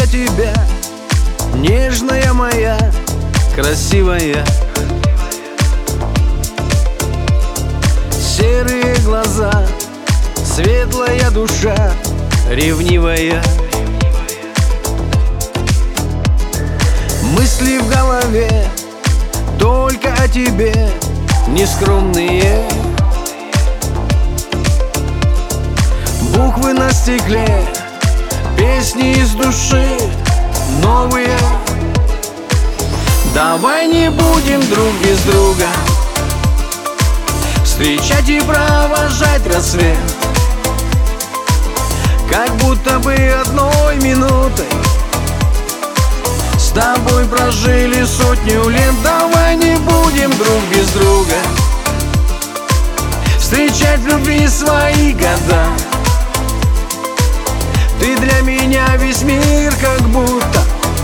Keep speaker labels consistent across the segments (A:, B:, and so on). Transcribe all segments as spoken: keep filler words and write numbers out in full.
A: тебя, нежная моя, красивая. Серые глаза, светлая душа, ревнивая. Мысли в голове только о тебе, нескромные. Буквы на стекле, песни из души, новые. Давай не будем друг без друга встречать и провожать рассвет, как будто бы одной минутой с тобой прожили сотню лет. Давай не будем друг без друга встречать в любви свои года. Ты для меня весь мир, как будто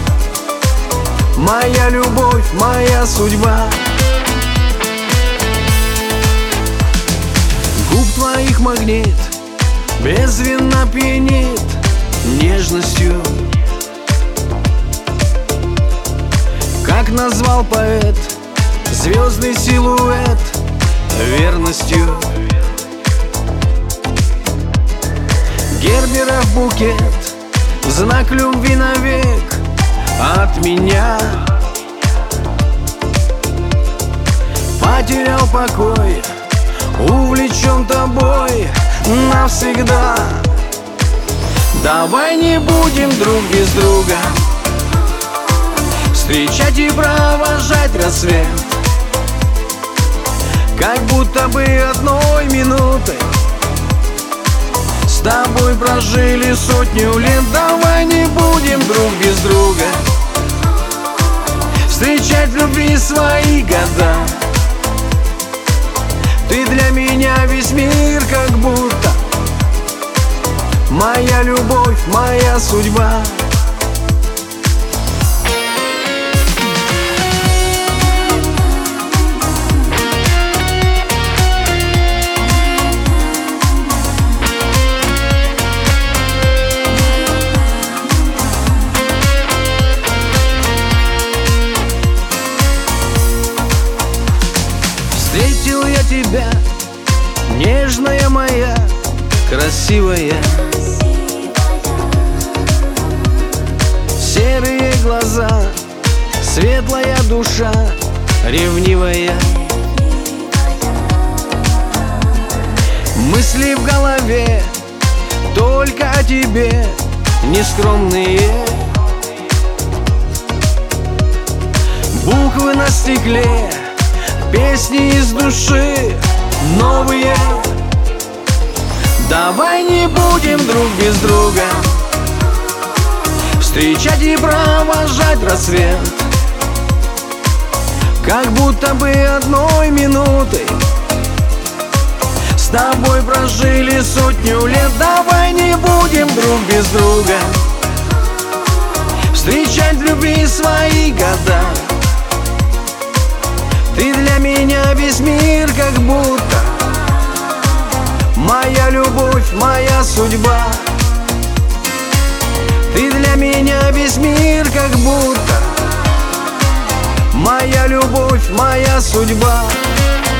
A: моя любовь, моя судьба. Губ твоих магнит, безвинно пьянит нежностью. Как назвал поэт звездный силуэт верностью. Герберов букет, знак любви навек от меня. Потерял покой, увлечен тобой навсегда. Давай не будем друг без друга встречать и провожать рассвет, как будто бы одной минутой с тобой прожили сотню лет. Давай не будем друг без друга встречать в любви свои года. Ты для меня весь мир, как будто моя любовь, моя судьба. Встретил я тебя, нежная моя, красивая. Серые глаза, светлая душа, ревнивая. Мысли в голове только о тебе, нескромные. Буквы на стекле, песни из души, новые. Давай не будем друг без друга встречать и провожать рассвет, как будто бы одной минутой с тобой прожили сотню лет. Давай не будем друг без друга встречать в любви свои года. Ты для меня весь мир, как будто моя любовь, моя судьба. Ты для меня весь мир, как будто моя любовь, моя судьба.